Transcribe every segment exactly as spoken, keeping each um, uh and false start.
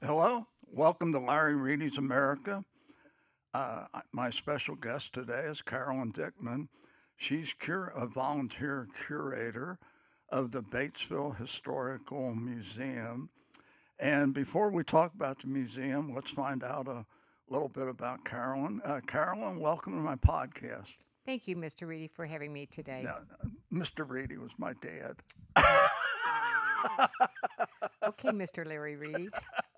Hello, welcome to Larry Reedy's America. Uh, my special guest today is Carolyn Dickman. She's cur- a volunteer curator of the Batesville Historical Museum. And before we talk about the museum, let's find out a little bit about Carolyn. Uh, Carolyn, welcome to my podcast. Thank you, Mister Reedy, for having me today. Now, Mister Reedy was my dad. Oh. Okay, Mister Larry Reedy.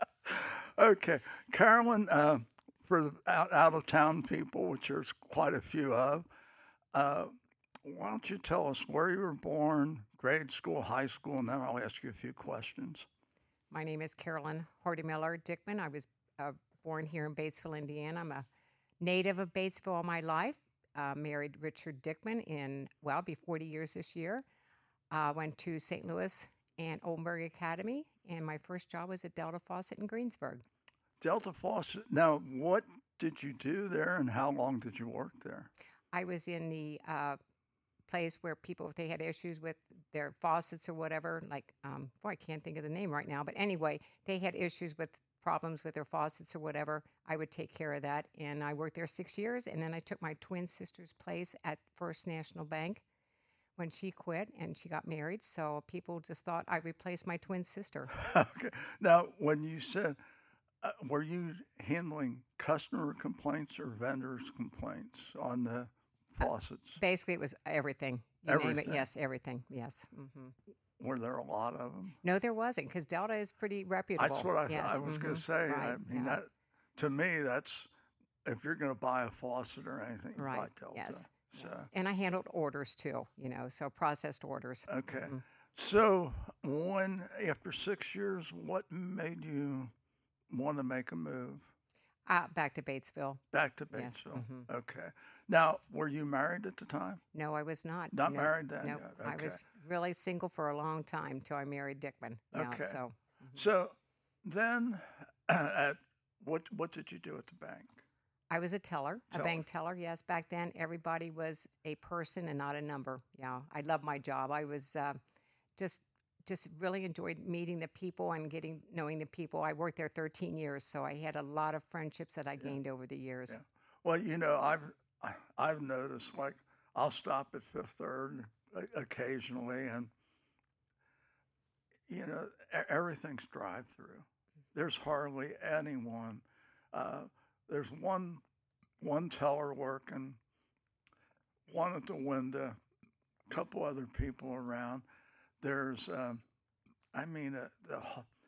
Okay, Carolyn, uh, for the out, out of town people, which there's quite a few of, uh, why don't you tell us where you were born, grade school, high school, and then I'll ask you a few questions. My name is Carolyn Horty-Miller Dickman. I was uh, born here in Batesville, Indiana. I'm a native of Batesville all my life. Uh, married Richard Dickman in, well, be forty years this year. Uh, went to Saint Louis and Oldenburg Academy, and my first job was at Delta Faucet in Greensburg. Delta Faucet. Now, what did you do there, and how long did you work there? I was in the uh, place where people, if they had issues with their faucets or whatever, like, um, boy, I can't think of the name right now, but anyway, they had issues with problems with their faucets or whatever, I would take care of that. And I worked there six years, and then I took my twin sister's place at First National Bank when she quit and she got married. So people just thought I replaced my twin sister. Okay. Now, when you said, uh, were you handling customer complaints or vendors' complaints on the faucets? Basically, it was everything. You name it, Everything. yes, everything, yes. hmm Were there a lot of them? No, there wasn't, because Delta is pretty reputable. That's what I, yes. I was going mhm, to say. Right. I mean, yeah. that to me, that's if you're going to buy a faucet or anything, you buy Right. Delta. Yes. So, Yes. And I handled orders too, you know, so processed orders. okay. Mhm. So, when after six years, what made you want to make a move Uh, back to Batesville. back to Yes. Batesville? hmm Okay. Now, were you married at the time? No, I was not. Not no, married then no. yet. I Okay. was really single for a long time till I married Dickman. Yeah. Okay. So. mhm. So, then, at what what did you do at the bank? I was a teller, a Teller. bank teller. Yes, back then everybody was a person and not a number. Yeah, I loved my job. I was uh, just just really enjoyed meeting the people and getting knowing the people. I worked there thirteen years, so I had a lot of friendships that I Yeah. gained over the years. Yeah. Well, you know, I've I- I've noticed like I'll stop at Fifth Third o- occasionally, and you know e- everything's drive-through. There's hardly anyone. Uh, there's one one teller working, one at the window, a couple other people around. There's, um, I mean, uh, the,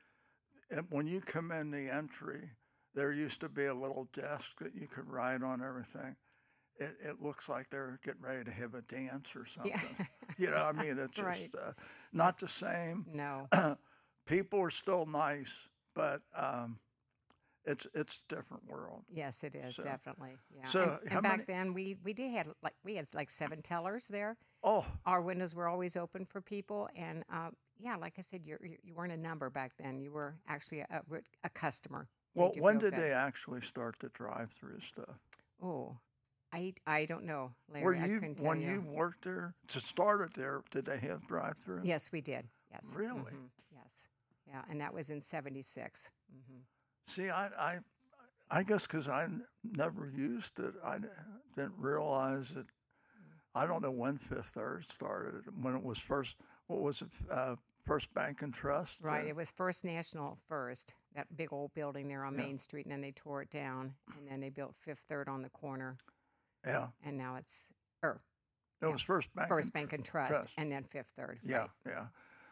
h- and when you come in the entry, there used to be a little desk that you could write on everything. It, it looks like they're getting ready to have a dance or Yeah. something. You know, I mean, it's Right. just uh, not the same. No. People are still nice, but um, it's it's a different world. Yes, it is So, definitely. Yeah. so And, how and back many? then we we did have like we had like seven tellers there. Oh, Our windows were always open for people, and uh, yeah, like I said, you're, you you weren't a number back then. You were actually a, a, a customer. well, Made you when feel did good. they actually start the drive-through stuff? Oh, I I don't know, Were Larry. I you couldn't tell when you. you worked there to start it there? Did they have drive-through? Yes, we did. Yes. Really? hmm Yes. Yeah, and that was in seventy-six. Mm-hmm. See, I I I guess because I n- never used it, I d- didn't realize it. I don't know when Fifth Third started. When it was first, what was it? Uh, First Bank and Trust. Right. Uh, It was First National first, that big old building there on yeah, Main Street, and then they tore it down, and then they built Fifth Third on the corner, yeah. and now it's er It yeah, was First Bank First and Bank Tr- and Trust, Trust. and then Fifth Third. Yeah, Right. yeah.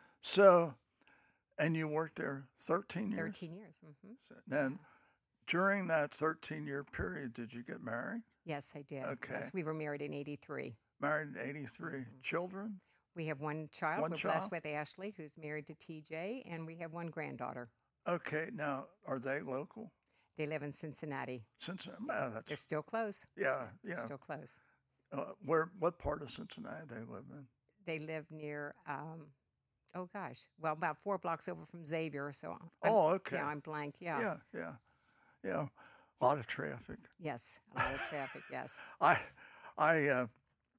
So, and you worked there thirteen years. Thirteen years. hmm So then, during that thirteen-year period, did you get married? Yes, I did. Okay, Yes, we were married in eighty-three. married in eighty-three. hmm Children? We have one child. One We're child? blessed with Ashley, who's married to T J, and we have one granddaughter. Okay, now are they local? They live in Cincinnati. Cincinnati. Yeah, Well, they're that's still close. yeah, They're yeah. still close. Uh, where? What part of Cincinnati they live in? They live near, um, oh gosh, well, about four blocks over from Xavier. So I'm, Oh, okay. yeah, I'm blank. Yeah. Yeah, yeah, yeah. A lot of traffic. Yes, a lot of traffic. Yes. I, I, uh,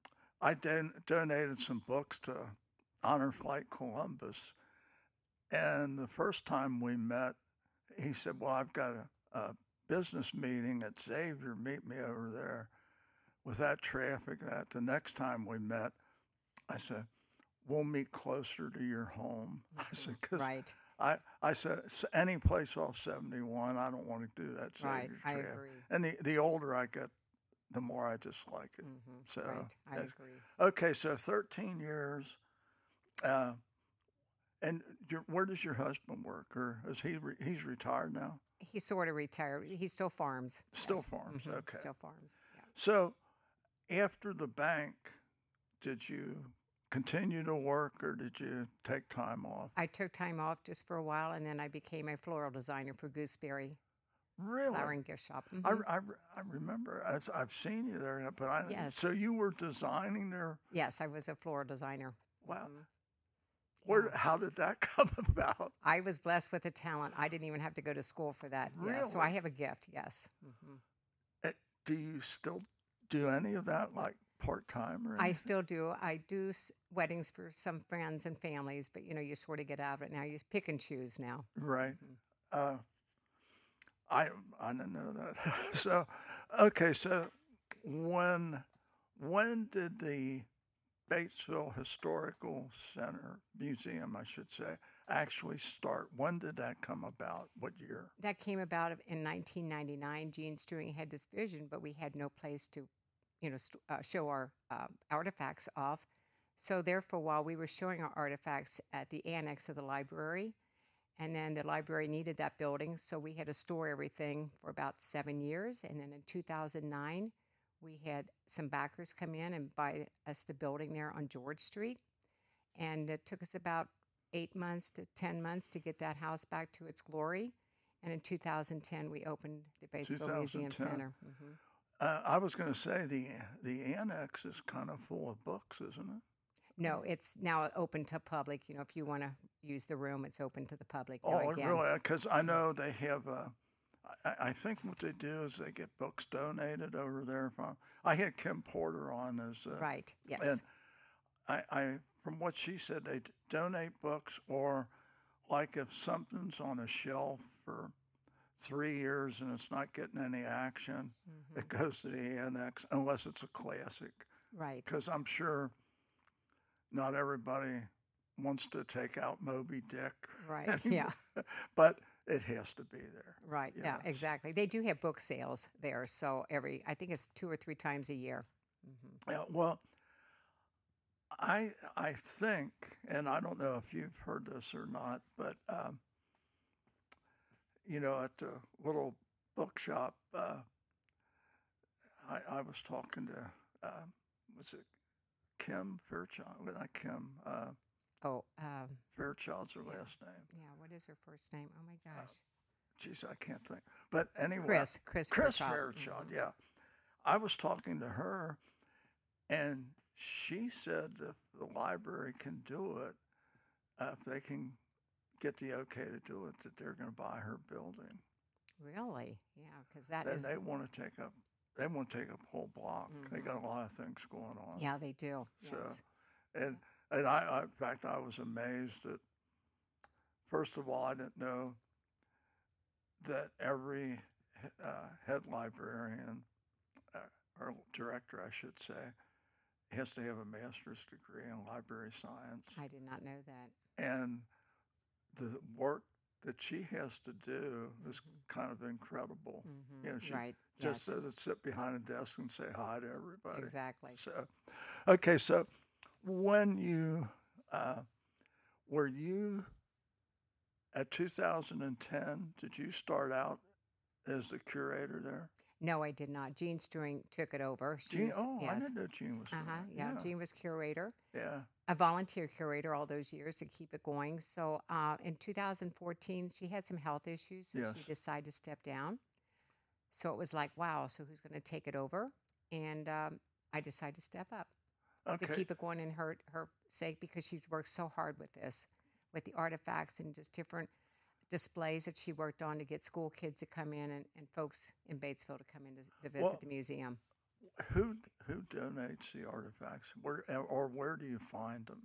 I don- donated some books to Honor Flight Columbus, and the first time we met, he said, well, I've got a, a business meeting at Xavier. Meet me over there. With that traffic, that the next time we met, I said, we'll meet closer to your home. I said, because Right. I, I said, "S- any place off seventy-one, I don't want to do that Right. Xavier I traffic. agree. And the, the older I get, the more I dislike it. Hmm. So, Right. I that's- agree. okay, so thirteen years. Uh, and your, where does your husband work? Or is he, re, he's retired now? He sort of retired. He still farms. Still Yes. farms, Mhm. okay. Still farms. Yeah. So, after the bank, did you continue to work or did you take time off? I took time off just for a while, and then I became a floral designer for Gooseberry Really? Flower and Gift Shop. I, Mhm. I, I remember, I've I've seen you there, but I, Yes. so you were designing there? Yes, I was a floral designer. Wow. Mhm. Where, Yeah. how did that come about? I was blessed with a talent. I didn't even have to go to school for that. Yeah. So I Really? have a gift. Yes. Hmm. Eh, Do you still do any of that, like part-time or I anything? still do. I do s- weddings for some friends and families, but you know, you sort of get out of it now. You pick and choose now. Right. Mhm. Uh, I, I didn't know that. So, okay, so when, when did the Batesville Historical Center, Museum, I should say, actually start? When did that come about? What year? That came about in nineteen ninety-nine. Gene Stewing had this vision, but we had no place to, you know, st- uh, show our uh, artifacts off. So therefore, while we were showing our artifacts at the annex of the library, and then the library needed that building, so we had to store everything for about seven years. And then in two thousand nine, we had some backers come in and buy us the building there on George Street. And it took us about eight months to ten months to get that house back to its glory. And in two thousand ten, we opened the Batesville Museum two thousand ten. Center. Hmm. Uh, I was going to say the the annex is kind of full of books, isn't it? No, it's now open to public. You know, if you want to use the room, it's open to the public now Oh, again. really? Because I Mhm. know they have. Uh, I, I think what they do is they get books donated over there. From I had Kim Porter on as, uh, Right. and Yes. I, I from what she said, they d- donate books, or like if something's on a shelf for three years and it's not getting any action, Hmm. it goes to the annex unless it's a classic. Right. Because I'm sure not everybody wants to take out Moby Dick Right. anymore, Yeah. but it has to be there. Right. You Yeah. know. Exactly. They do have book sales there, so every I think it's two or three times a year. Hmm. Yeah, well, I I think, and I don't know if you've heard this or not, but um, you know, at the little bookshop, uh, I, I was talking to, uh, was it Kim Fairchild? Well, not Kim. Uh, Oh, um, Fairchild's her yeah. last name. Yeah. What is her first name? Oh my Uh, gosh. geez, I can't think. But anyway, Chris. Chris Chris Fairchild. Fairchild. Hmm. Yeah, I was talking to her, and she said if the library can do it, uh, if they can get the okay to do it, that they're going to buy her building. Really? Yeah, because that Then is. they want to take up, they want to take up whole block. They Hmm. got a lot of things going on. Yeah, they do. So, Yes. and and I, I, in fact, I was amazed that first of all, I didn't know that every uh, head librarian uh, or director, I should say, has to have a master's degree in library science. I did not know that. And the work that she has to do is Hmm. kind of incredible. Hmm. You know, she Right. just Yes. doesn't sit behind a desk and say hi to everybody. Exactly. So, okay, so when you uh, were you at two thousand ten? Did you start out as the curator there? No, I did not. Jean Stewing took it over. She Jean, was, oh, I yes. didn't know Jean was Uh huh. there. Yeah. Yeah, Jean was curator, yeah, a volunteer curator all those years to keep it going. So uh, in two thousand fourteen, she had some health issues, so she yes. decided to step down. So it was like, wow, so who's going to take it over? And um, I decided to step up to Okay, keep it going in her her sake because she's worked so hard with this, with the artifacts and just different displays that she worked on to get school kids to come in and, and folks in Batesville to come in to, to visit well, the museum. who who donates the artifacts? Where or where do you find them?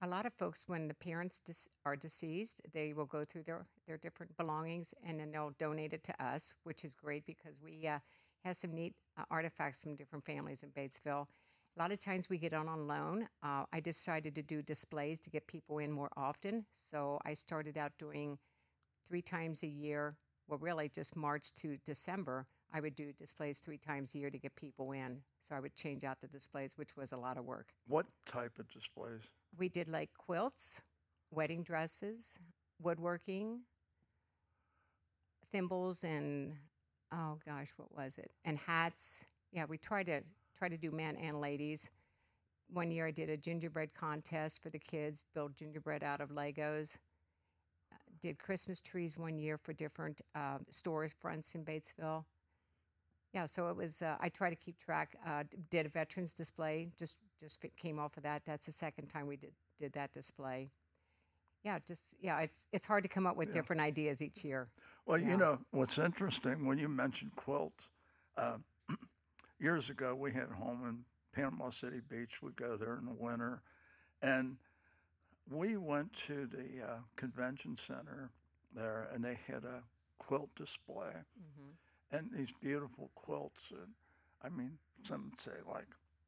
A lot of folks, when the parents dis- are deceased, they will go through their, their different belongings and then they'll donate it to us, which is great because we uh, have some neat uh, artifacts from different families in Batesville. A lot of times we get on on loan. Uh, I decided to do displays to get people in more often. So I started out doing three times a year. Well, really just March to December, I would do displays three times a year to get people in. So I would change out the displays, which was a lot of work. What type of displays? We did like quilts, wedding dresses, woodworking, thimbles, and oh gosh, what was it? And hats. Yeah, we tried to try to do men and ladies. One year I did a gingerbread contest for the kids, build gingerbread out of Legos. Uh, Did Christmas trees one year for different uh, stores fronts in Batesville. Yeah, so it was. Uh, I try to keep track. Uh, did a veterans display. Just just fi- came off of that. That's the second time we did did that display. Yeah, just yeah. It's it's hard to come up with Yeah. different ideas each year. Well, you Yeah. know, what's interesting when you mentioned quilts, uh, years ago we had a home in Panama City Beach. We'd go there in the winter, and we went to the uh, convention center there, and they had a quilt display, hmm and these beautiful quilts. And I mean, some would say like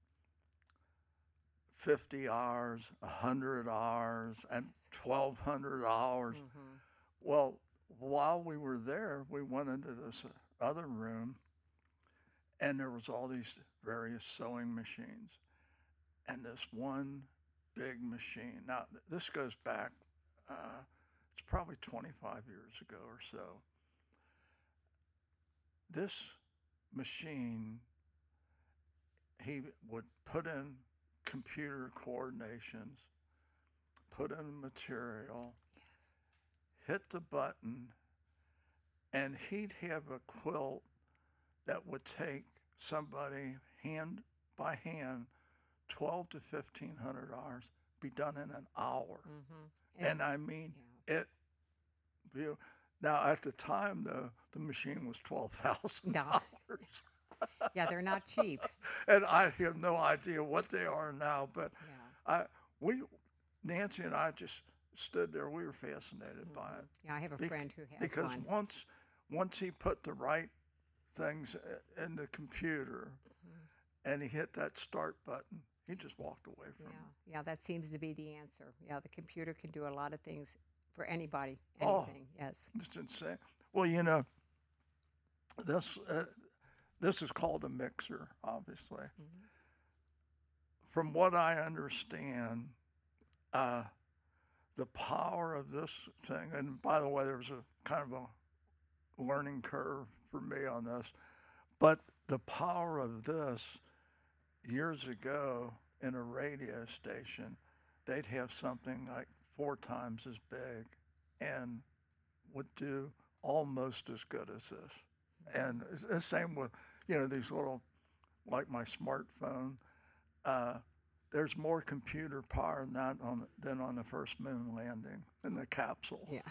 fifty hours, one hundred hours, and Yes. twelve hundred hours. hmm Well, while we were there, we went into this other room, and there was all these various sewing machines, and this one big machine. Now, th- this goes back, uh, it's probably twenty-five years ago or so. This machine, he would put in computer coordinations, put in material, Yes. hit the button, and he'd have a quilt that would take somebody hand by hand twelve to fifteen hundred hours, be done in an hour. hmm And I mean, yeah. it. You, now at the time, though, the machine was twelve thousand No. dollars, Yeah, they're not cheap. and I have no idea what they are now. But Yeah. I, we, Nancy and I just stood there. We were fascinated by hmm it Yeah, I have a Bec- friend who has because one. once, once he put the right things i- in the computer Mhm. and he hit that start button, he just walked away from Yeah, it. yeah, that seems to be the answer. Yeah, the computer can do a lot of things for anybody, Oh, anything. Yes. it's insane. Well, you know, this uh, this is called a mixer, obviously. hmm From what I understand, uh, the power of this thing, and by the way, there was a kind of a learning curve for me on this, but the power of this years ago in a radio station, they'd have something like four times as big and would do almost as good as this. And it's the same with, you know, these little, like my smartphone. Uh, there's more computer power in that on, than on the first moon landing in the capsule. Yeah,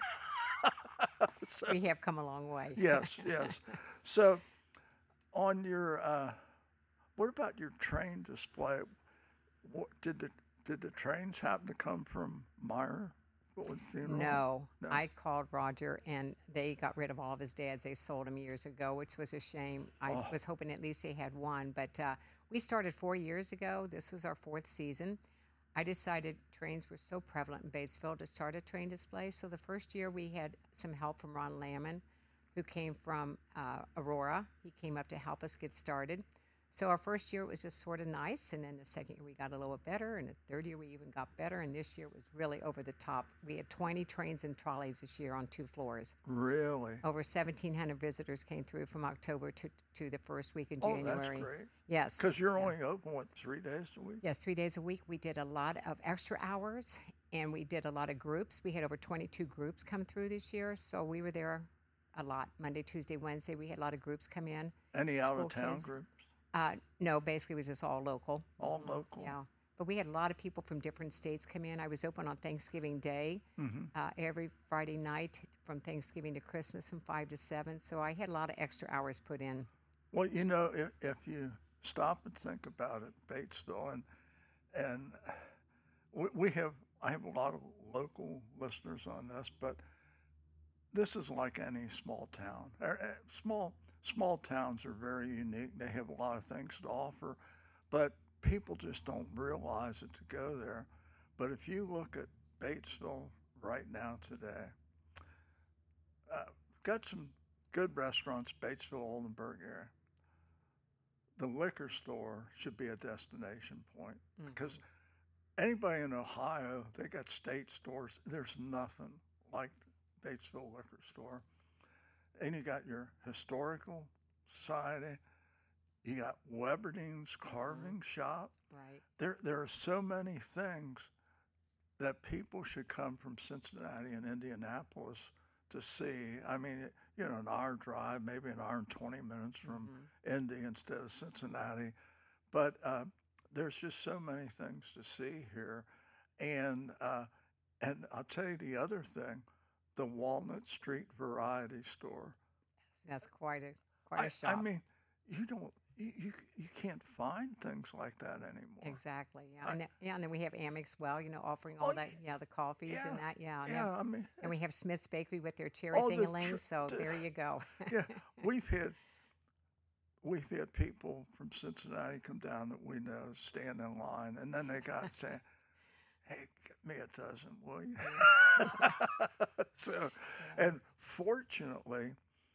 So, we have come a long way. yes, yes. So, on your, uh, what about your train display? What, did the did the trains happen to come from Meyer with funeral? No, No. I called Roger and they got rid of all of his dads. They sold him years ago, which was a shame. I Oh. was hoping at least they had one, but uh, we started four years ago. This was our fourth season. I decided trains were so prevalent in Batesville to start a train display. So the first year we had some help from Ron Lamon, who came from uh, Aurora. He came up to help us get started. So our first year it was just sort of nice, and then the second year we got a little bit better, and the third year we even got better, and this year was really over the top. We had twenty trains and trolleys this year on two floors. Really? Over seventeen hundred visitors came through from October to, to the first week in Oh, January. that's great. Yes. Because you're yeah. only open, what, three days a week? Yes, three days a week. We did a lot of extra hours, and we did a lot of groups. We had over twenty-two groups come through this year, so we were there a lot. Monday, Tuesday, Wednesday, we had a lot of groups come in. Any School out of town kids. groups? Uh, no, basically it was just all local. All Mhm, local? Yeah. But we had a lot of people from different states come in. I was open on Thanksgiving Day, Mm-hmm. uh, every Friday night from Thanksgiving to Christmas from five to seven. So I had a lot of extra hours put in. Well, you know, if, if you stop and think about it, Batesville, and and we, we have, I have a lot of local listeners on this, but this is like any small town. Er, eh, Small small towns are very unique. They have a lot of things to offer, but people just don't realize it to go there. But if you look at Batesville right now today, uh, got some good restaurants, Batesville, Oldenburg area. The liquor store should be a destination point because Hmm. anybody in Ohio, they got state stores. There's nothing like Batesville Liquor Store. And you got your historical society. You got Weberding's Hmm. carving shop. Right. There, there are so many things that people should come from Cincinnati and Indianapolis to see. I mean, you know, an hour drive, maybe an hour and twenty minutes from Hmm. Indy instead of Cincinnati. But uh, there's just so many things to see here. And uh, and I'll tell you the other thing, the Walnut Street Variety Store. That's quite a quite I a I shop. mean, you don't you you, you can't find things like that anymore. Exactly. Yeah. I And then, yeah, and then we have Amex Well, you know, offering oh all that. Yeah, the coffees yeah and that. Yeah, and then yeah. I mean, and we it's have Smith's Bakery with their cherry all the tr- thingling. So t- there you go. yeah. We've had we've had people from Cincinnati come down that we know stand in line, and then they got saying, "Hey, get me a dozen, will you?" Yeah. So, Yeah. and fortunately,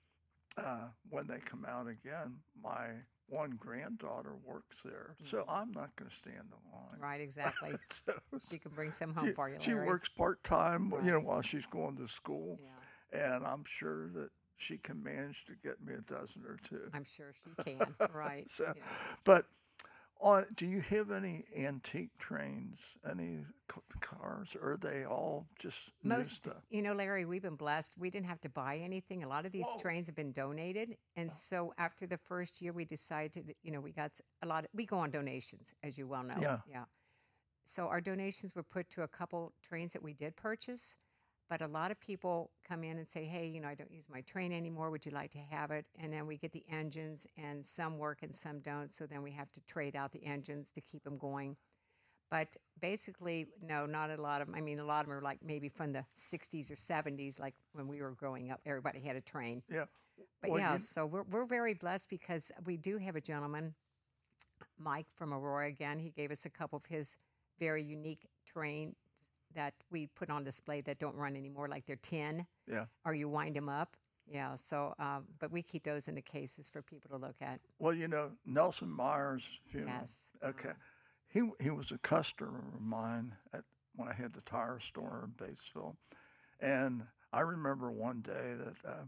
uh, when they come out again, my one granddaughter works there, so Hmm. I'm not going to stand in line. Right. Exactly. So She can bring some home she for you, she Larry. works part time, you know, Right. while she's going to school, Yeah. and I'm sure that she can manage to get me a dozen or two. I'm sure she can. Right. So, Yeah. but on, do you have any antique trains, any c- cars, or are they all just new Most, stuff? you know, Larry, we've been blessed. We didn't have to buy anything. A lot of these Whoa! trains have been donated. And so after the first year, we decided, you know, we got s- a lot, of, we go on donations, as you well know. Yeah, Yeah. So our donations were put to a couple trains that we did purchase. But a lot of people come in and say, hey, you know, I don't use my train anymore. Would you like to have it? And then we get the engines, and some work and some don't. So then we have to trade out the engines to keep them going. But basically, no, not a lot of 'em. I mean, a lot of them are like maybe from the sixties or seventies, like when we were growing up, everybody had a train. yeah. But Well, yeah, you, so we're, we're very blessed because we do have a gentleman, Mike from Aurora again. He gave us a couple of his very unique trains that we put on display that don't run anymore, like they're tin yeah. or you wind them up. Yeah, so, um, but we keep those in the cases for people to look at. Well, you know, Nelson Myers' funeral. Yes. Okay, Uh, he he was a customer of mine at when I had the tire store in Batesville, and I remember one day that uh,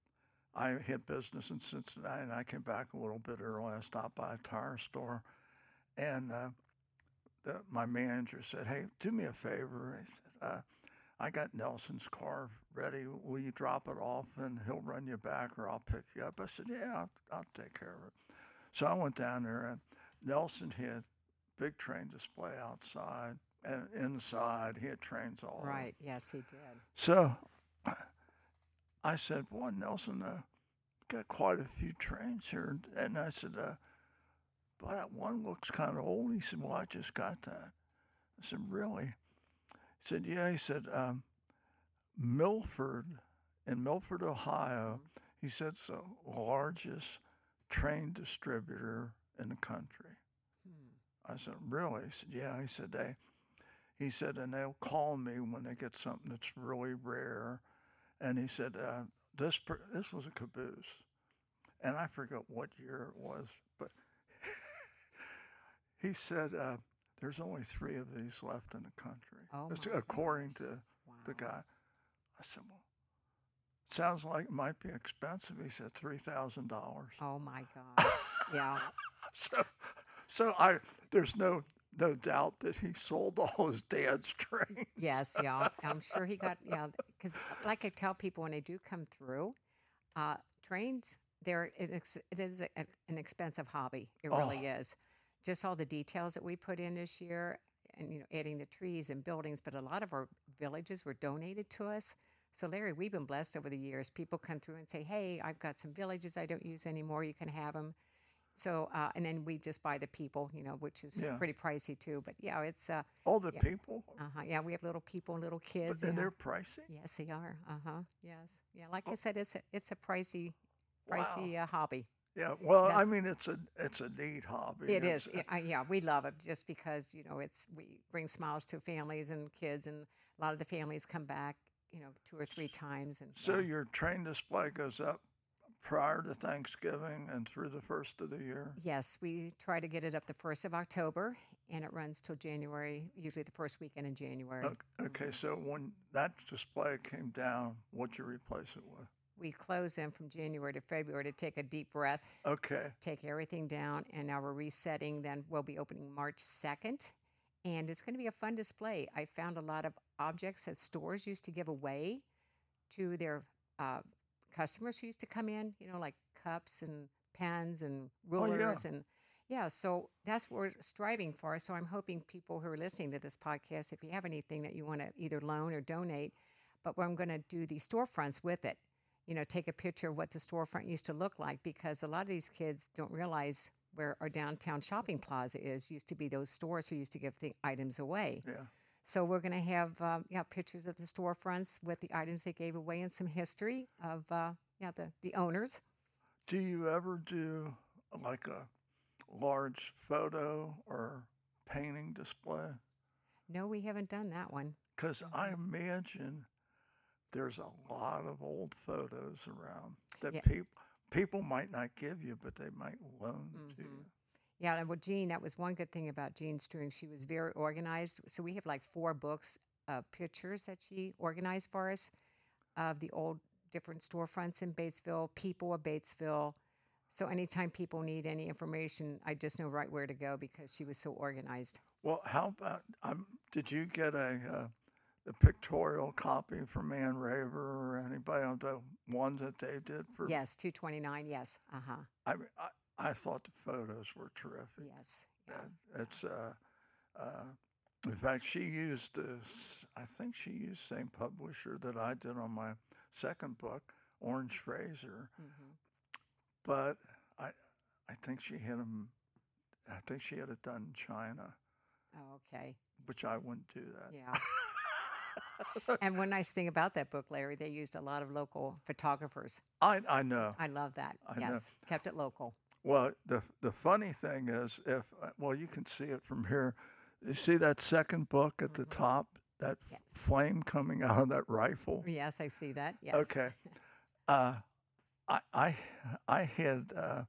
I had business in Cincinnati, and I came back a little bit early. I stopped by a tire store, and uh, the, my manager said, "Hey, do me a favor." He said, uh, I got Nelson's car ready. Will you drop it off and he'll run you back or I'll pick you up? I said, yeah, I'll, I'll take care of it. So I went down there and Nelson had big train display outside and inside he had trains all over. right. Yes, he did. So I said, boy, Nelson, uh, got quite a few trains here. And I said, uh, boy, that one looks kind of old. He said, well, I just got that. I said, really? He said, yeah. He said, um, Milford, in Milford, Ohio, Hmm. he said it's the largest train distributor in the country. Hmm. I said, really? He said, yeah. He said, they, he said, and they'll call me when they get something that's really rare. And he said, uh, this, this was a caboose. And I forget what year it was, but he said, uh, there's only three of these left in the country. Oh That's my according gosh. to the Wow. guy. I said, well, sounds like it might be expensive. He said three thousand dollars. Oh my gosh. Yeah. So, so I there's no no doubt that he sold all his dad's trains. Yes, yeah. I'm sure he got, yeah, because like I tell people when they do come through, uh, trains, they're, it ex- it is a, an expensive hobby. It Oh, really is. Just all the details that we put in this year and, you know, adding the trees and buildings, but a lot of our villages were donated to us. So, Larry, we've been blessed over the years. People come through and say, hey, I've got some villages I don't use anymore. You can have them. So, uh, and then we just buy the people, you know, which is Yeah. pretty pricey too. But yeah, it's uh, All the yeah, people, uh-huh, yeah, we have little people and little but kids, you and know. they're pricey. Yes, they are. Uh-huh. Yes. Yeah, like I Oh, said, it's a, it's a pricey, wow. pricey uh, hobby. Yeah. Well, I That's mean, it's a it's a neat hobby. it It's is. It, uh, yeah, we love it just because you know it's we bring smiles to families and kids, and a lot of the families come back, you know, two or three times, and so yeah. your train display goes up prior to Thanksgiving and through the first of the year. Yes, we try to get it up the first of October, and it runs till January, usually the first weekend in January. Ok- Okay, hmm so when that display came down, what'd you replace it with? We close them from January to February to take a deep breath, Okay. take everything down, and now we're resetting. Then we'll be opening March second, and it's going to be a fun display. I found a lot of objects that stores used to give away to their uh, customers who used to come in, you know, like cups and pens and Oh yeah. rulers. And yeah, so that's what we're striving for. So I'm hoping people who are listening to this podcast, if you have anything that you want to either loan or donate, but I'm going to do the storefronts with it, you know, take a picture of what the storefront used to look like, because a lot of these kids don't realize where our downtown shopping plaza is. Used to be those stores who used to give the items away. Yeah. So we're going to have um, yeah pictures of the storefronts with the items they gave away and some history of uh, yeah the the owners. Do you ever do like a large photo or painting display? No, we haven't done that one. Because I hmm imagine there's a lot of old photos around that Yeah. people people might not give you, but they might loan to hmm you. Yeah, and with Jean, that was one good thing about Jean Strewing. She was very organized. So we have like four books of pictures that she organized for us of the old different storefronts in Batesville, people of Batesville. So anytime people need any information, I just know right where to go because she was so organized. Well, how about um, did you get a, uh, a pictorial copy from Ann Raver or anybody of the ones that they did for? Yes, two twenty-nine. Yes. Uh huh. I mean, I, I thought the photos were terrific. Yes. Yeah. Uh, It's uh, uh, in fact, she used this. I think she used the same publisher that I did on my second book, Orange Fraser. hmm But I, I think she had them. I think she had it done in China, Oh, okay. which I wouldn't do that. Yeah. And one nice thing about that book, Larry, they used a lot of local photographers. I I know. I love that. I know. Yes. Kept it local. Well, the the funny thing is, if uh, well, you can see it from here. You see that second book at the hmm top, that f- Yes. flame coming out of that rifle. Yes, I see that. Yes. Okay. Uh, I I I had uh,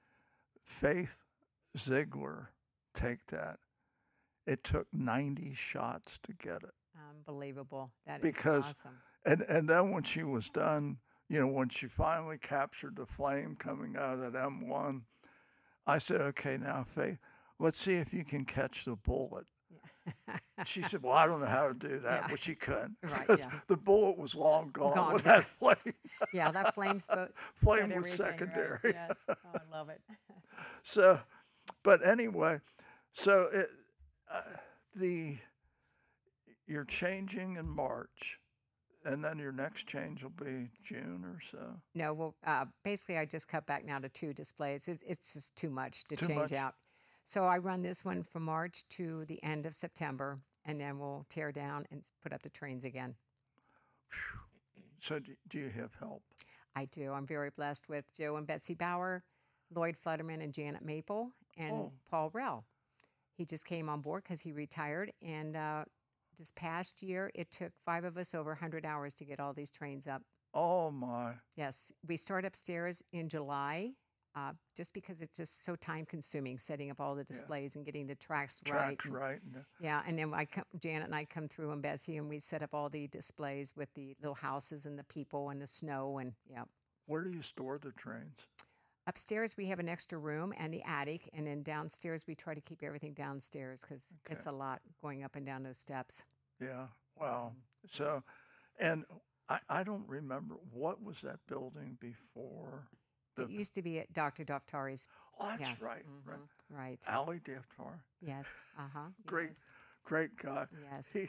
Faith Ziegler take that. It took ninety shots to get it Unbelievable. That is because awesome. and and then when she was done, you know, when she finally captured the flame coming out of that M one, I said, "Okay, now Faith, let's see if you can catch the bullet." Yeah. She said, "Well, I don't know how to do that," Yeah. but she couldn't Right. because Yeah. the bullet was long gone Gone. with Yeah. that flame. Yeah. That flame spoke. Flame Said was everything. Right. secondary. Yes. Oh, I love it. So, but anyway, so it, uh, the you're changing in March, and then your next change will be June or so. No, well, uh, basically, I just cut back now to two displays. It's, it's just too much to Too change much. out. So I run this one from March to the end of September, and then we'll tear down and s- put up the trains again. Phew. So do, do you have help? I do. I'm very blessed with Joe and Betsy Bauer, Lloyd Flutterman, and Janet Maple, and Oh, Paul Rell. He just came on board because he retired. And uh, this past year, it took five of us over one hundred hours to get all these trains up. oh my. Yes, we start upstairs in July, uh, just because it's just so time consuming setting up all the Yeah. displays and getting the tracks right. Tracks And, right. and- yeah, and then I come, Janet and I come through and Betsy and we set up all the displays with the little houses and the people and the snow and yeah. Where do you store the trains? Upstairs we have an extra room and the attic, and then downstairs we try to keep everything downstairs because Okay. it's a lot going up and down those steps. Yeah. Wow. Mhm. So, and I, I don't remember what was that building before It the. used to be at Doctor Daftari's. Oh, that's Yes. right. Right. hmm Right. Ali Daftar. Yes. Uh huh. Great, Yes. great guy. Yes. He,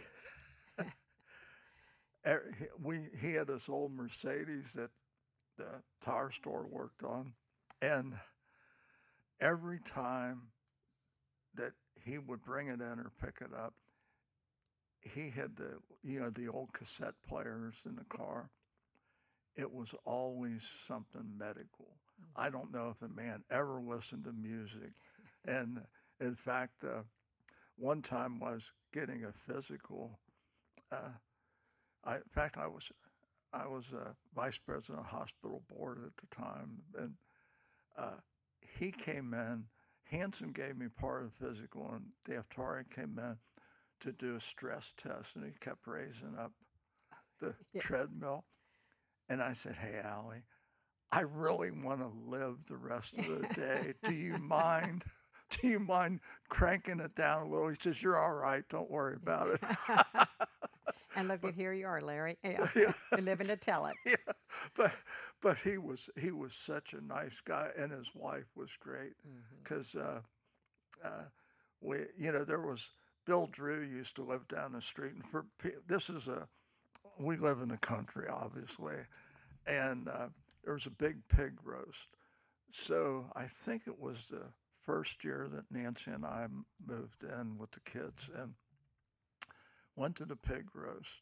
er, he we he had this old Mercedes that the tire store worked on, and every time that he would bring it in or pick it up, he had the, you know, the old cassette players in the car. It was always something medical. I don't know if the man ever listened to music. And in fact, uh, one time I was getting a physical. Uh, I, in fact, I was I was uh, vice president of hospital board at the time, and uh, he came in. Hanson gave me part of the physical, and Daftari came in to do a stress test, and he kept raising up the Yeah. treadmill. And I said, "Hey, Allie, I really want to live the rest of the day. Do you mind? Do you mind cranking it down a little?" He says, "You're all right. Don't worry about it." And look But at here you are, Larry. Yeah, yeah, you're living to tell it. yeah, but but he was he was such a nice guy, and his wife was great Hmm. because uh, uh, we you know there was Bill Drew used to live down the street, and for pe- this is a we live in the country obviously, and uh, there was a big pig roast. So I think it was the first year that Nancy and I m- moved in with the kids and went to the pig roast.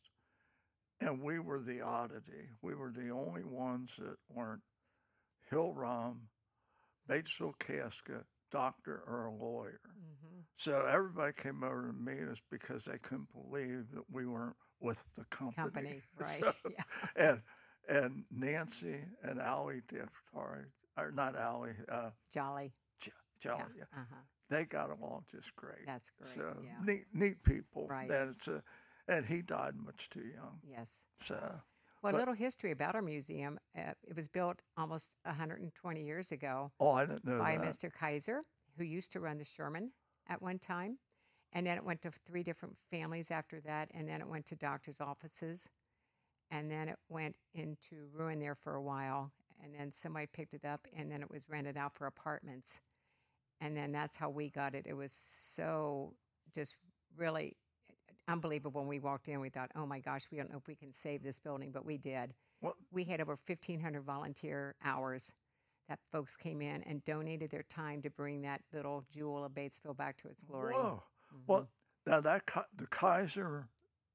And we were the oddity. We were the only ones that weren't Hill Rom, Batesville Casket, doctor, or a lawyer. Hmm. So everybody came over to meet us because they couldn't believe that we weren't with the company. Company, right? So, Yeah. and and Nancy and Allie Daftari, or not Allie, uh, Jolly. J- Jolly, Yeah. yeah, Uh-huh. they got along just great. That's great. So Yeah. neat, neat people. Right. And it's a, and he died much too young. Yes. So, Well, a but little history about our museum. Uh, it was built almost one hundred twenty years ago oh, I didn't know by that. Mister Kaiser, who used to run the Sherman at one time. And then it went to three different families after that. And then it went to doctors' offices. And then it went into ruin there for a while. And then somebody picked it up, and then it was rented out for apartments. And then that's how we got it. It was so just really unbelievable. When we walked in, we thought, oh my gosh, we don't know if we can save this building, but we did. Well, We had over fifteen hundred volunteer hours that folks came in and donated their time to bring that little jewel of Batesville back to its glory. whoa. Mhm. Well, now that Ki- the Kaiser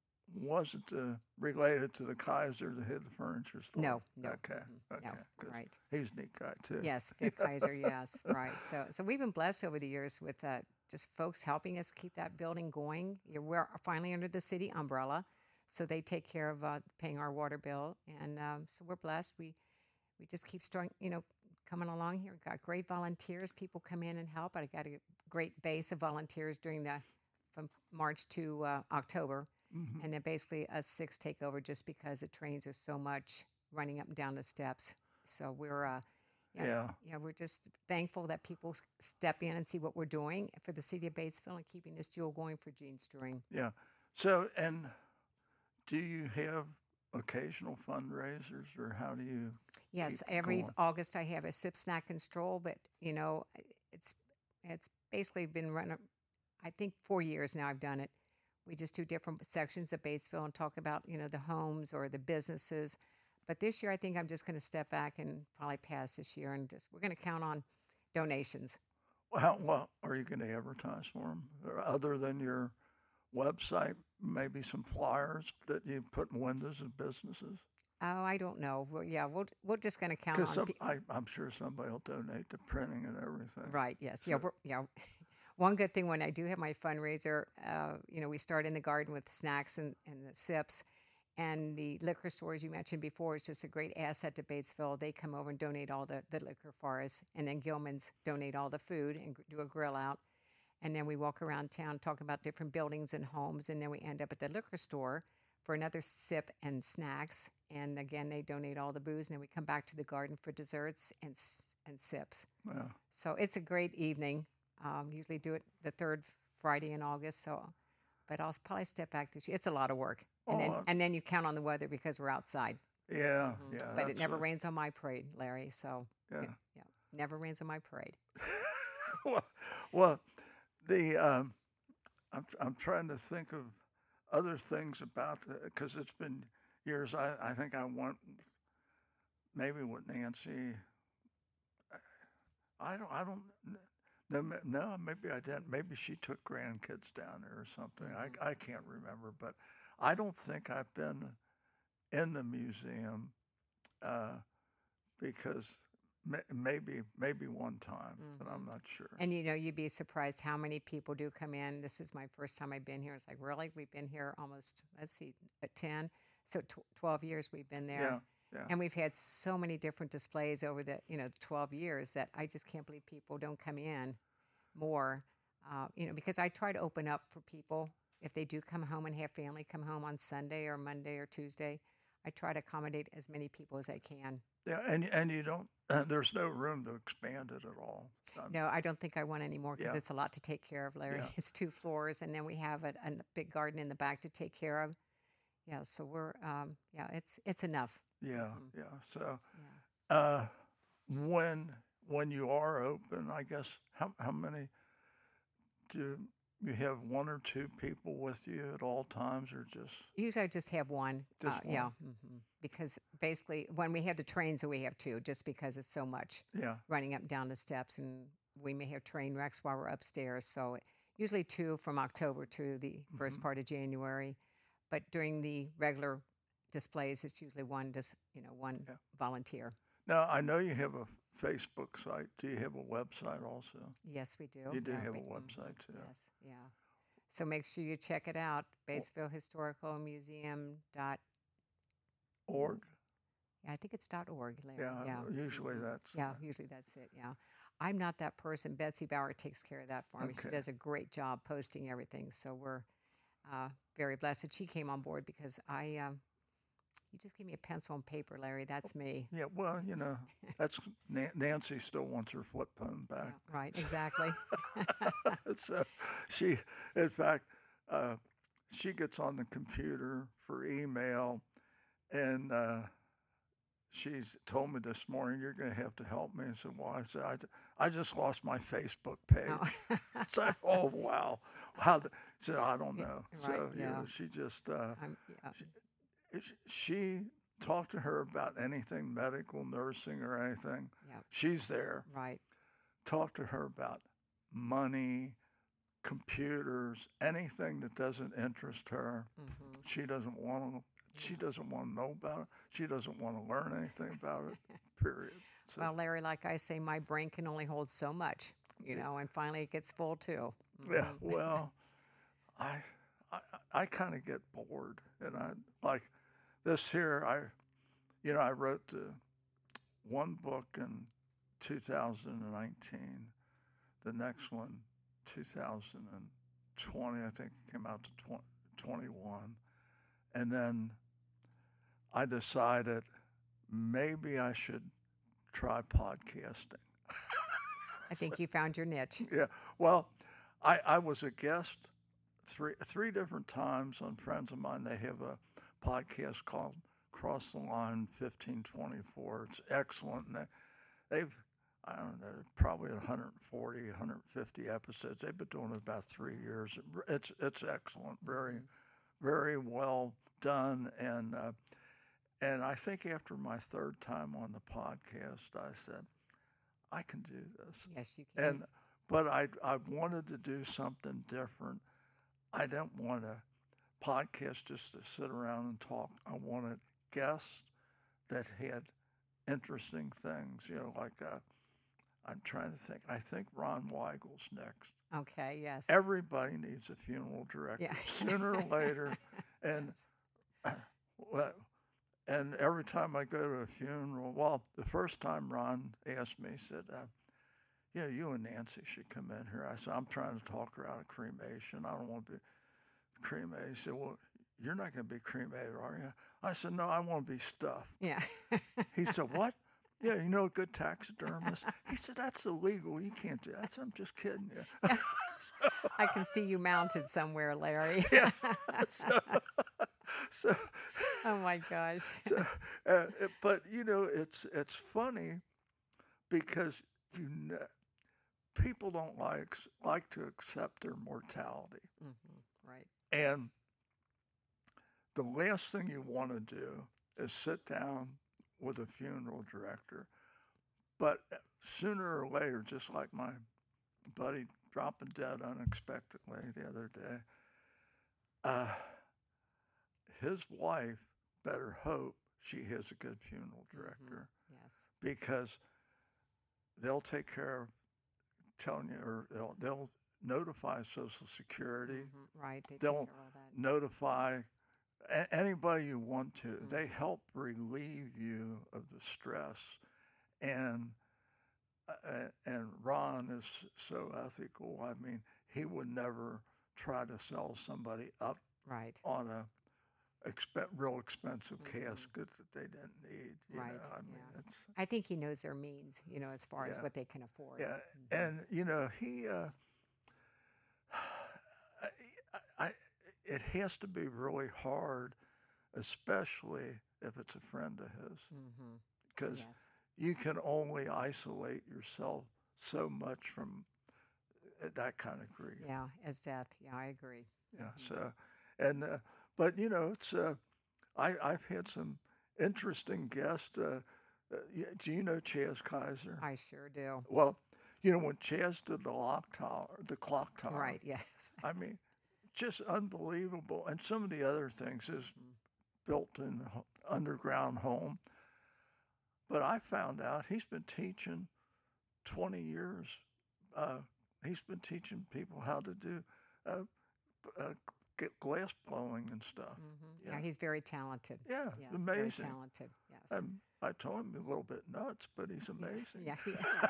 wasn't uh, related to the Kaiser that had the furniture store. No, no. Okay. Mhm. Okay. No, 'Cause right. he's a neat guy too. Yes, Vic Kaiser, yes, right. So, so we've been blessed over the years with uh, just folks helping us keep that building going. Yeah, we're finally under the city umbrella, so they take care of uh, paying our water bill, and um, so we're blessed. We we just keep starting, you know, coming along here. We've got great volunteers. People come in and help. I got a great base of volunteers during the from March to uh, October, Mhm. and then basically us six take over just because the trains are so much running up and down the steps. So we're uh, yeah, Yeah. yeah, we're just thankful that people s- step in and see what we're doing for the city of Batesville and keeping this jewel going for Gene String. Yeah. So, and do you have occasional fundraisers, or how do you Yes, keep every going? August I have a sip, snack, and stroll, but you know, I- it's it's basically been run. I think four years now I've done it. We just do different sections of Batesville and talk about, you know, the homes or the businesses. But this year I think I'm just going to step back and probably pass this year, and just we're going to count on donations. Well, how, well, are you going to advertise for them, other than your website? Maybe some flyers that you put in windows of businesses. Oh, I don't know. Well, yeah, we'll we're just going to count Because on. some, I, I'm sure somebody will donate to printing and everything. Right. Yes. Yeah. So, We're, yeah. One good thing when I do have my fundraiser, uh, you know, we start in the garden with snacks and, and the sips, and the liquor stores you mentioned before is just a great asset to Batesville. They come over and donate all the, the liquor for us, and then Gilman's donate all the food and gr- do a grill out. And then we walk around town, talk about different buildings and homes, and then we end up at the liquor store for another sip and snacks. And again, they donate all the booze, and then we come back to the garden for desserts and s- and sips. yeah. So it's a great evening. Um, usually do it the third Friday in August. So, but I'll probably step back this year. It's a lot of work, and then Oh, and then you count on the weather because we're outside. yeah, Mhm. yeah. But it That's never what, rains on my parade, Larry. So yeah. yeah, yeah, never rains on my parade. well, well, the um, I'm I'm trying to think of other things about it because it's been years. I I think I went maybe with Nancy. I don't I don't. No, ma- no, maybe I didn't. Maybe she took grandkids down there or something. Mhm. I, I can't remember, but I don't think I've been in the museum uh, because ma- maybe maybe one time, but I'm Mhm. not sure. And you know, you'd be surprised how many people do come in. This is my first time I've been here. It's like, really? We've been here almost, let's see, at ten. So tw- twelve years we've been there. Yeah, yeah, And we've had so many different displays over the, you know, the twelve years that I just can't believe people don't come in more. Uh, you know, because I try to open up for people if they do come home and have family come home on Sunday or Monday or Tuesday. I try to accommodate as many people as I can. yeah. And and you don't. Uh, there's no room to expand it at all. Um, No, I don't think I want any more because yeah, it's a lot to take care of, Larry. yeah, It's two floors, and then we have a, a big garden in the back to take care of. Yeah, so we're um, yeah, it's it's enough. yeah, Hmm. yeah. So Yeah. uh, when when you are open, I guess how how many do you have? One or two people with you at all times, or just Usually I just have one. Uh, just yeah, one? hmm because basically when we have the trains, we have two, just because it's so much Yeah. running up and down the steps, and we may have train wrecks while we're upstairs. So usually two from October to the first Hmm. part of January. But during the regular displays, it's usually one, just you know, one Yeah. volunteer. Now I know you have a Facebook site. Do you have a website also? Yes, we do. You do Yeah, have we, a hmm website too. yes, yeah. So make sure you check it out. O- Batesville Historical Museum dot. Org. Yeah, I think it's dot .org, Larry. Yeah. Yeah. Usually hmm that's Yeah, usually that's it. Yeah. I'm not that person. Betsy Bauer takes care of that for me. She okay. does a great job posting everything. So we're uh, very blessed that she came on board because I, um, you just give me a pencil and paper, Larry. That's me. Yeah. Well, you know, that's Na- Nancy still wants her flip phone Yeah, back. right. Exactly. So she, in fact, uh, she gets on the computer for email, and uh, she's told me this morning, "You're going to have to help me." I said, "Why?" I said, "I, ju- I just lost my Facebook Oh. page." So, oh wow, how? The, said, "I don't Yeah, know." right. So you Yeah. know, she just uh, I'm, yeah. she, if she talked to her about anything medical, nursing, or anything. Yeah. She's there. Right. Talk to her about money, computers, anything that doesn't interest her. hmm She doesn't want to. She Yeah. doesn't want to know about it. She doesn't want to learn anything about it. Period. So Well, Larry, like I say, my brain can only hold so much, you yeah, know, and finally it gets full too. yeah. Hmm Well, I I, I kind of get bored, and I like this here. I you know I wrote the one book in two thousand nineteen. The next one, two thousand twenty, I think it came out to twenty twenty-one. And then I decided maybe I should try podcasting. I So, think you found your niche. yeah. Well, I, I was a guest three three different times on friends of mine. They have a podcast called Cross the Line fifteen twenty-four. It's excellent. And they, they've, I don't know, probably one forty, one fifty episodes. They've been doing it about three years. It's it's excellent. Very, Hmm very well done. And uh, and I think after my third time on the podcast, I said, I can do this. Yes, you can. And but I I wanted to do something different. I didn't want a podcast just to sit around and talk. I wanted guests that had interesting things, you know, like uh, I'm trying to think. I think Ron Weigel's next. Okay, yes. Everybody needs a funeral director Yeah. sooner or later, and Yes. well, and every time I go to a funeral, well, the first time Ron asked me, he said, uh, "Yeah, you and Nancy should come in here." I said, "I'm trying to talk her out of cremation. I don't want to be cremated." He said, "Well, you're not going to be cremated, are you?" I said, "No, I want to be stuffed." Yeah. He said, "What?" "Yeah, you know a good taxidermist?" He said, "That's illegal. You can't do that." I said, "I'm just kidding you." Yeah. So, I can see you mounted somewhere, Larry. yeah. So, so, Oh my gosh. so uh, it- but you know, it's it's funny because you know, people don't like like to accept their mortality, hmm Right. and the last thing you want to do is sit down with a funeral director. But sooner or later, just like my buddy dropping dead unexpectedly the other day. Uh, his wife better hope she has a good funeral director Mm-hmm. Yes. because they'll take care of telling you, or they'll, they'll notify Social Security. Mm-hmm. Right. They take They'll care of all that. notify a- anybody you want to. Mm-hmm. They help relieve you of the stress. And uh, and Ron is so ethical. I mean, he would never try to sell somebody up Right. on a exp- real expensive Mm-hmm. casket that they didn't need. You Right. know, I mean, Yeah. it's I think he knows their means, you know, as far as yeah, what they can afford. yeah. Mm-hmm. And you know, he, uh, I, I, it has to be really hard, especially if it's a friend of his, Mm-hmm. because Yes. you can only isolate yourself so much from that kind of grief. Yeah. As death. Yeah, I agree. Yeah. Mm-hmm. So, and uh, but you know, it's uh, I I've had some interesting guests. Uh, uh, y- do you know Chaz Kaiser? I sure do. Well, you know when Chaz did the lock tower, the clock tower. Right. Yes. I mean, just unbelievable. And some of the other things is Mm-hmm. built in ho- underground home. But I found out he's been teaching twenty years. Uh, he's been teaching people how to do uh, uh, g- glass blowing and stuff. Mm-hmm. Yeah, Yeah, he's very talented. yeah, Yes, very amazing. talented. Yes. And I told him he's a little bit nuts, but he's Yeah, amazing. yeah, he is.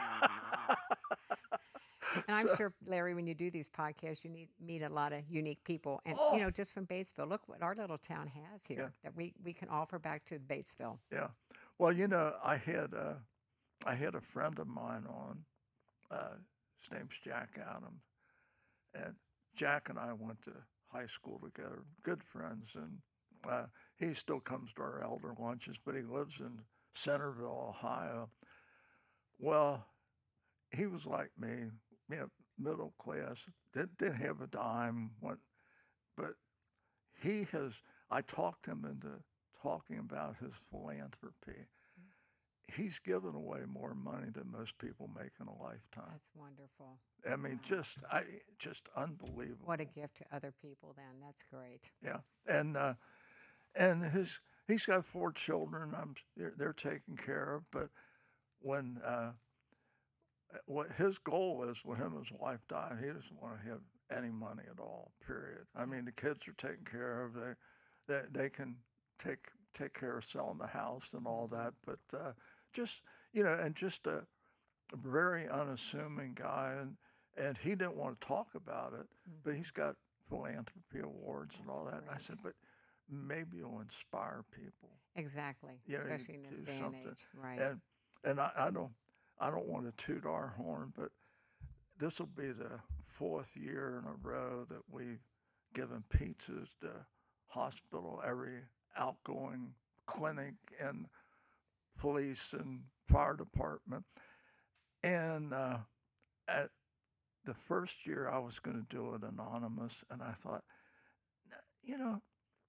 And I'm So, sure, Larry, when you do these podcasts, you need meet a lot of unique people. And you oh, know, just from Batesville, look what our little town has yeah, here that we we can offer back to Batesville. yeah. Well, you know, I had uh, I had a friend of mine on. Uh, his name's Jack Adams, and Jack and I went to high school together, good friends, and uh, he still comes to our elder lunches, but he lives in Centerville, Ohio. Well, he was like me, you know, middle class, didn't, didn't have a dime, went, but he has, I talked him into talking about his philanthropy. He's given away more money than most people make in a lifetime. That's wonderful. I mean, Wow. just I just unbelievable. What a gift to other people. Then that's great. Yeah, and uh, and his he's got four children. I'm they're, they're taken care of. But when uh, what his goal is, when him and his wife die, he doesn't want to have any money at all. Period. I mean, the kids are taken care of. They they they can take take care of selling the house and all that. But uh, just you know, and just a, a very unassuming guy, and and he didn't want to talk about it, but Mm-hmm. he's got philanthropy awards and That's all that. And I great. said, but maybe you'll inspire people. Exactly. You know, you Especially in this do day and something. age. Right. And and I, I don't I don't want to toot our horn, but this will be the fourth year in a row that we've given pizzas to hospital, every outgoing clinic and police and fire department. And uh, at the first year I was going to do it anonymous, and I thought, you know,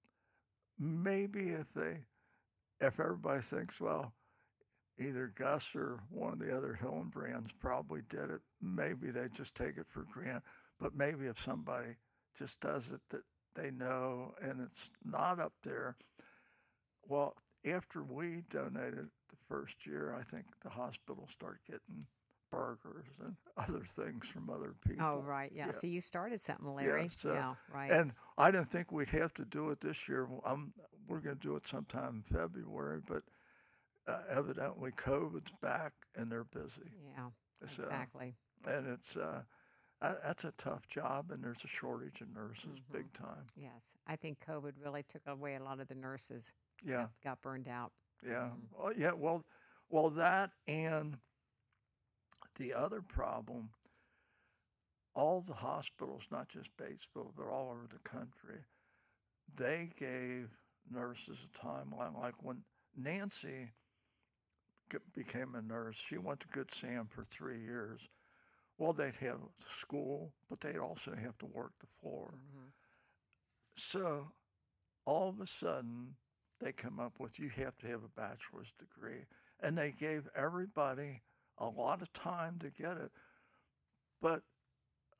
maybe if they, if everybody thinks, well, either Gus or one of the other Hillenbrands probably did it, maybe they just take it for granted. But maybe if somebody just does it that they know and it's not up there, well, after we donated the first year, I think the hospital started getting burgers and other things from other people. Oh, right. Yeah. Yeah. See, you started something, Yeah. Larry. So, Yeah. Right. and I didn't think we'd have to do it this year. I'm, we're going to do it sometime in February, but uh, evidently COVID's back and they're busy. Yeah. So, Exactly. and it's, uh, uh, that's a tough job, and there's a shortage of nurses, Mm-hmm. big time. Yes. I think COVID really took away a lot of the nurses. Yeah, Got, got burned out. yeah, Mhm. well, yeah. Well, well, that and the other problem, all the hospitals, not just Batesville, but all over the country, they gave nurses a timeline. Like when Nancy g- became a nurse, she went to Good Sam for three years. Well, they'd have school, but they'd also have to work the floor. Mhm. So all of a sudden, they come up with you have to have a bachelor's degree. And they gave everybody a lot of time to get it. But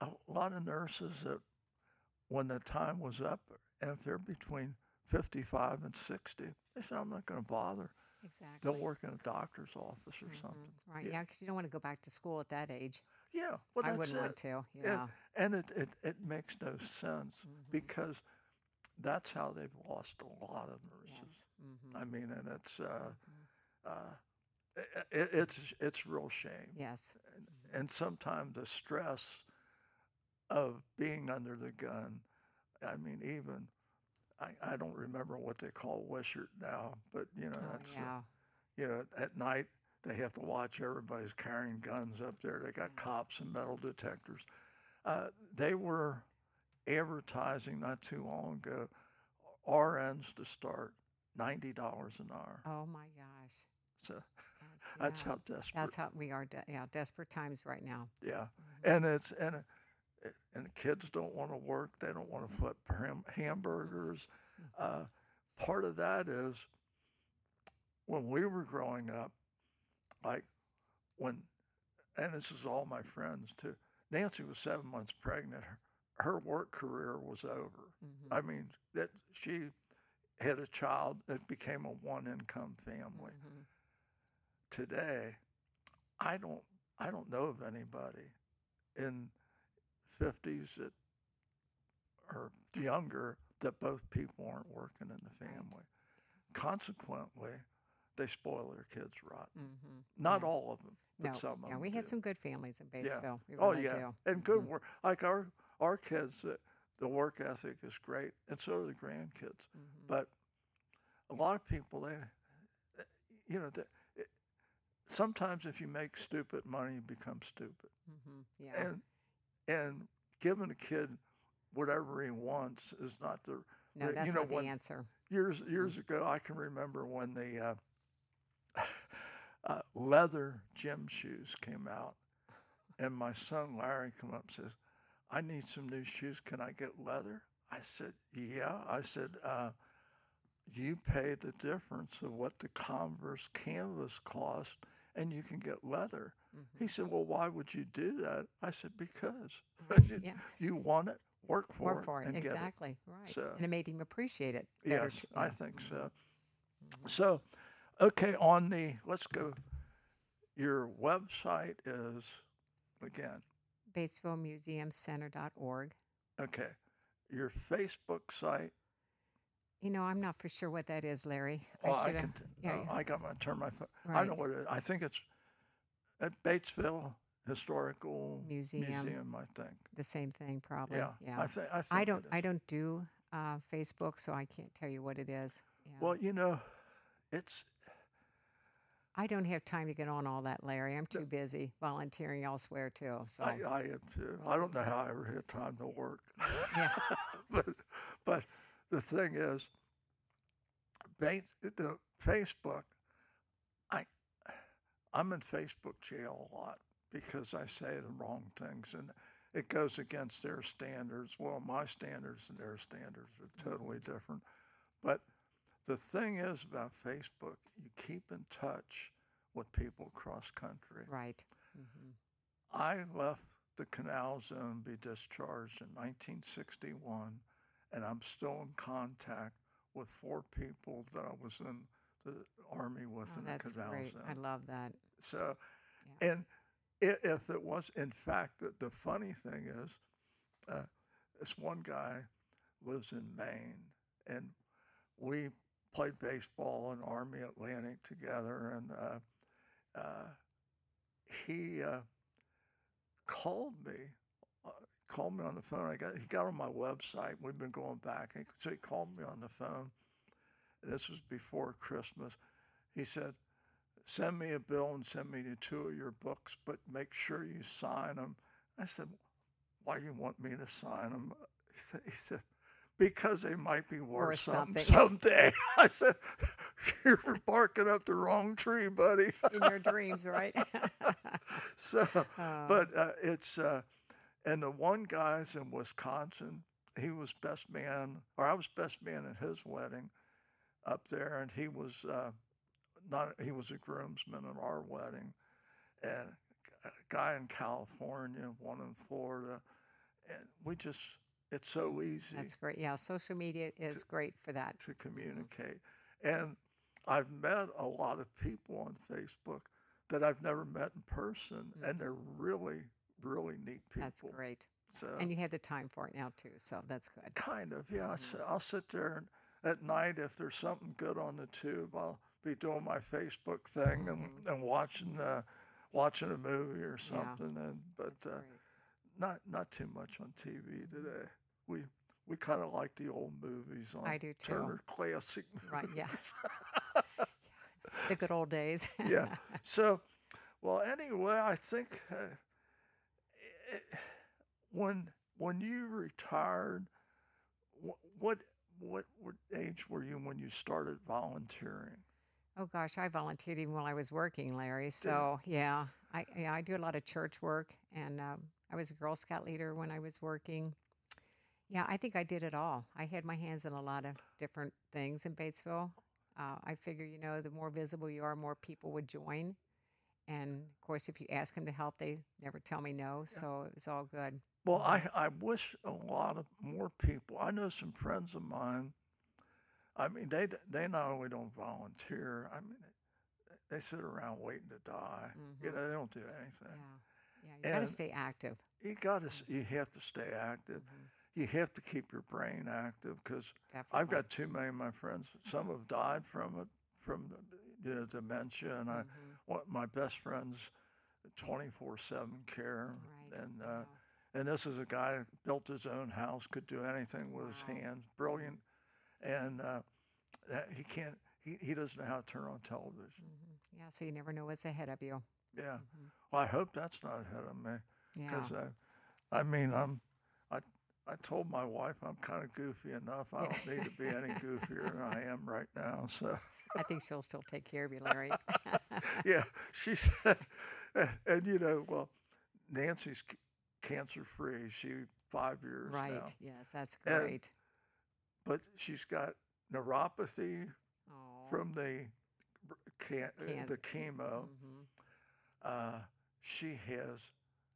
a lot of nurses that when the time was up, if they're between fifty-five and sixty, they say, I'm not going to bother. They'll Exactly. work in a doctor's office or hmm something. Right. Yeah. Yeah, because you don't want to go back to school at that age. Yeah. Well, I that's wouldn't want it. to. And, Yeah. and it, it, it makes no sense hmm because that's how they've lost a lot of nurses. Yes. hmm I mean, and it's, uh, hmm uh, it, it's, it's real shame. Yes. And, hmm and sometimes the stress of being under the gun, I mean, even, I, I don't remember what they call Wishart now, but, you know, Oh, that's, uh, yeah. you know, at night they have to watch everybody's carrying guns up there. They got Yeah. cops and metal detectors. Uh, they were advertising not too long ago R Ns to start ninety dollars an hour. Oh, my gosh. So That's, that's yeah. how desperate. That's how we are. De- yeah. Desperate times right now. Yeah, hmm and it's and and the kids don't want to work. They don't want to flip ham, hamburgers. Uh, part of that is when we were growing up, like when, and this is all my friends too. Nancy was seven months pregnant. Her, her work career was over. hmm I mean, that she had a child that became a one-income family. hmm Today, I don't, I don't know of anybody in fifties that or younger that both people aren't working in the Right. family. Consequently, they spoil their kids rotten. hmm Not Yeah. all of them, but No. some of Yeah. them We do. had some good families in Yeah. Batesville. We Oh really yeah, do. and good hmm work. Like our our kids, the, the work ethic is great, and so are the grandkids. hmm But a lot of people, they, you know, they, it, sometimes if you make stupid money, you become stupid. hmm Yeah. And and giving a kid whatever he wants is not the, No, you that's know, not the when answer. years Mm-hmm. years ago, I can remember when the uh, uh, leather gym shoes came out, and my son Larry come up and says, "I need some new shoes. Can I get leather?" I said, "Yeah." I said, uh, "You pay the difference of what the Converse canvas cost, and you can get leather." He hmm said, "Well, why would you do that?" I said, "Because Right. you, Yeah. you want it, work Work for it, for it. and get it." Exactly. Right. So, And it made him appreciate it better. yes, Too. I Yeah. think hmm so. hmm So, okay, on the, let's go. Your website is, again, Batesville Museum Center dot org. okay, your Facebook site. You know, I'm not for sure what that is, Larry. I Oh, I should have. can, Yeah. oh, Yeah. I got my, turn my phone. I know Right. what it is. I think it's at Batesville Historical Museum. Museum, I think. The same thing, probably. Yeah, Yeah. I think, I I think don't. it I is. don't do uh, Facebook, so I can't tell you what it is. Yeah. Well, you know, it's, I don't have time to get on all that, Larry. I'm too busy volunteering elsewhere too. So. I, I am too. I don't know how I ever had time to work. Yeah. but, but the thing is, Bates, the Facebook, I, I'm in Facebook jail a lot because I say the wrong things and it goes against their standards. Well, my standards and their standards are totally different. But the thing is about Facebook, you keep in touch with people across country. Right. hmm I left the canal zone to be discharged in nineteen sixty-one, and I'm still in contact with four people that I was in the Army with Oh, in the that's canal great. I zone. love that. So, Yeah. and i- if it was, in fact, the, the funny thing is, uh, this one guy lives in Maine, and we played baseball in Army Atlantic together, and uh, uh, he uh, called me, uh, called me on the phone. I got he got on my website. We've been going back, so he called me on the phone. And this was before Christmas. He said, "Send me a bill and send me the two of your books, but make sure you sign them." I said, "Why do you want me to sign them?" He said, he said "Because they might be worth Or something something someday." I said, "You're barking up the wrong tree, buddy." in your dreams, right? So, uh, but uh, it's, uh, and the one guy's in Wisconsin. He was best man, or I was best man at his wedding up there, and he was uh, not. He was a groomsman at our wedding, and a guy in California, one in Florida. and we just, it's so easy That's great. Yeah, social media is great for that. to Mhm. communicate. And I've met a lot of people on Facebook that I've never met in person, and they're Mhm. really, really neat That's people. great. So, And you have the time for it now too, so that's good. kind of, yeah. I s- Mhm. I'll sit there and at night, if there's something good on the tube, I'll be doing my Facebook thing and, Mhm. and watching uh, watching a movie or Yeah, something. And but that's uh, great. not not too much on T V Mhm. today. We we kind of like the old movies on I do too. Turner Classic Right, yeah. Movies. The good old days. Yeah. So, well, anyway, I think uh, it, when when you retired, wh- what what what age were you when you started volunteering? Oh gosh, I volunteered even while I was working, Larry. Did So yeah, I yeah, I do a lot of church work, and um, I was a Girl Scout leader when I was working. Yeah, I think I did it all. I had my hands in a lot of different things in Batesville. Uh, I figure, you know, the more visible you are, more people would join. And of course, if you ask them to help, they never tell me no. yeah. So it was all good. Well, Hmm. I I wish a lot of more people. I know some friends of mine. I mean, they d- they not only don't volunteer. I mean, they sit around waiting to die. You Hmm. know, they don't do anything. Yeah. Yeah. You got to And stay active. you got to you have to stay active. Hmm. You have to keep your brain active because I've Definitely. got too many of my friends. Some have died from it, from you know, dementia, and I, Hmm. one my best friends, twenty-four seven care, Right. and uh, Wow. and this is a guy that built his own house, could do anything with his Wow. hands, Hmm. brilliant, and uh, that- he can't, he, he doesn't know how to turn on television. Hmm. Yeah. So you never know what's ahead of you. Yeah, Hmm. well, I hope that's not ahead of me, Yeah. because I, I mean, I'm, I, I told my wife I'm kind of goofy enough. I Yeah. don't need to be any goofier than I am right now. So, I think she'll still take care of you, Larry. yeah, she said, and, and you know, well, Nancy's c- cancer free. She five years Right. now, Yes, that's and great. but she's got neuropathy Oh, from the br- can, uh, can't. the chemo. Hmm. Uh, she has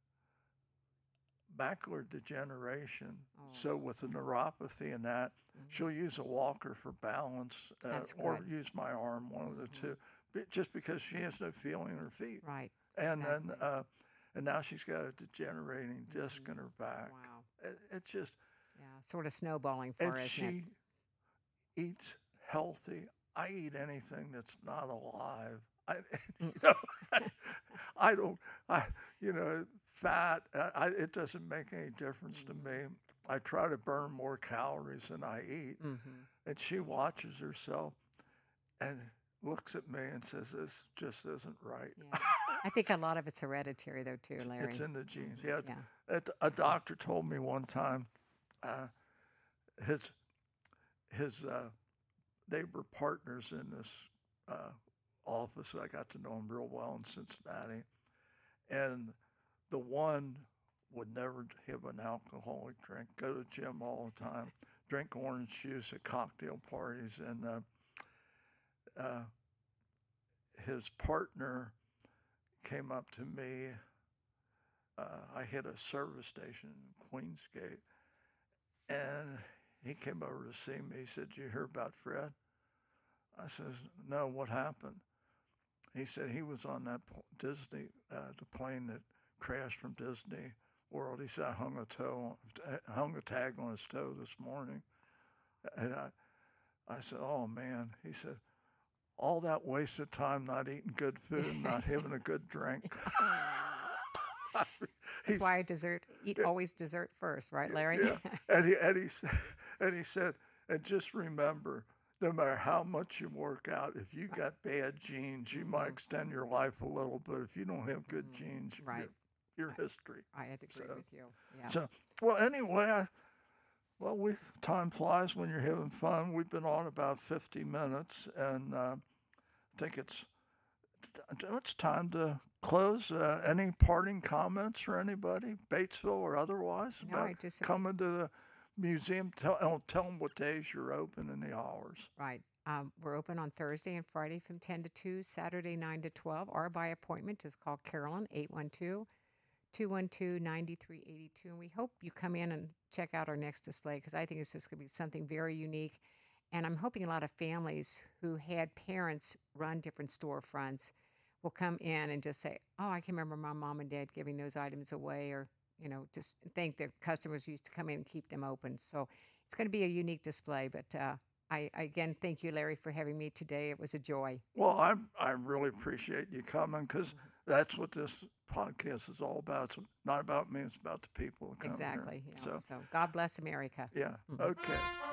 macular degeneration. Oh, So with the neuropathy and that, she'll hmm. use a walker for balance, uh, That's or good. use my arm, one of the Hmm. two, b- just because she has no feeling in her feet. Right. And then, Exactly. uh, and now she's got a degenerating disc Hmm. in her back. Wow. It, it's just, Yeah. Sort of snowballing for and her, isn't it? she eats healthy. I eat anything that's not alive. I, Mm. you know, I, I don't, I, you know, fat, I, I, it doesn't make any difference to Hmm. me. I try to burn more calories than I eat. Hmm. And she watches herself and looks at me and says, this just isn't right. Yeah. I think a lot of it's hereditary, though, too, It's, it's Larry. in the genes. Hmm. Yeah, Yeah. a, a doctor told me one time, uh, his, his, uh, they were partners in this uh, office. I got to know him real well in Cincinnati. And the one would never have an alcoholic drink, go to the gym all the time, drink orange juice at cocktail parties. And uh, uh, his partner came up to me. Uh, I hit a service station in Queensgate, and he came over to see me. He said, "Did you hear about Fred?" I says, "No, what happened?" He said he was on that Disney, uh, the plane that crashed from Disney World. He said I hung a toe, hung a tag on his toe this morning, and I, I said, "Oh man," he said, "all that wasted time not eating good food, not having a good drink." That's He's, why I dessert eat yeah, always dessert first, right, Larry? yeah, and he and he s- and he said, and just remember, no matter how much you work out, if you got bad genes, you might Hmm. extend your life a little, but if you don't have good Hmm. genes, Right. you're, you're history. I, I had to So, agree with you. Yeah. so well, anyway, I, well, we time flies when you're having fun. We've been on about fifty minutes, and uh, I think it's it's time to close. Uh, any parting comments for anybody, Batesville or otherwise, No, about I just coming to the museum? Tell, oh, tell them what days you're open and the hours. right. Um, we're open on Thursday and Friday from ten to two, Saturday nine to twelve, or by appointment. Just call Carolyn eight one two, two one two, nine three eight two. And we hope you come in and check out our next display because I think it's just going to be something very unique. And I'm hoping a lot of families who had parents run different storefronts will come in and just say, oh, I can remember my mom and dad giving those items away, or, you know, just think the customers used to come in and keep them open. So it's going to be a unique display. But uh, I, I, again, thank you, Larry, for having me today. It was a joy. Well, I I really appreciate you coming because that's what this podcast is all about. It's not about me. It's about the people that come Exactly. here. You know, So, so God bless America. yeah. Mhm. Okay.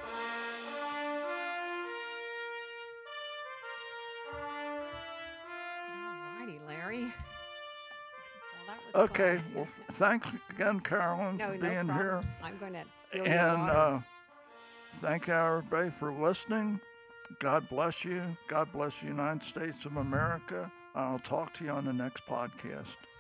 All righty, Larry. Well, that was Okay. fun. Well, th- thanks again, Carolyn, No, for no being problem. here. I'm going to steal your And water. uh, thank everybody for listening. God bless you. God bless the United States of America. I'll talk to you on the next podcast.